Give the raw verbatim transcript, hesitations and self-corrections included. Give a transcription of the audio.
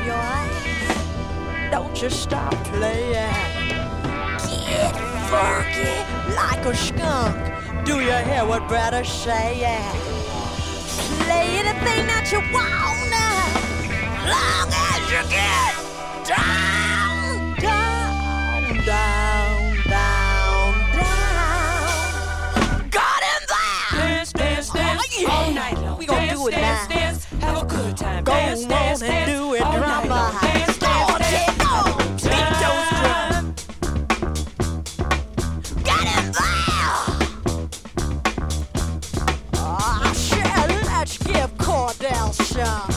your ass. Don't you stop playing. Get funky like a skunk. Do you hear what brother's saying? Play anything that you wanna, long as you get down, down, down, down, down. Got him there. Dance, dance, dance, oh, yeah. all night long. We gon' dance, do it dance, now. Dance, have a good time. Go dance, on dance, and dance, do it, all night drama. long. Dance, Start dance, it dance, on. all Beat those time. drums. Get him there. Ah, shit, let's give Cordell some.